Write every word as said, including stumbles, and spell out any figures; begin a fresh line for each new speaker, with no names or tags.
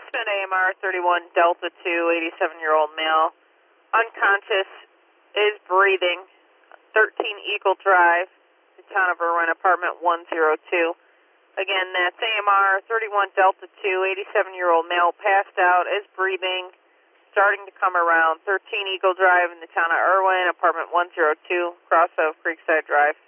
Spent A M R thirty-one Delta two, eighty-seven-year-old male. Unconscious, is breathing. thirteen Eagle Drive, the town of Irwin, apartment one oh two. Again, that's A M R thirty-one Delta two, eighty-seven-year-old male, passed out, is breathing, starting to come around. thirteen Eagle Drive in the town of Irwin, apartment one oh two, cross of Creekside Drive.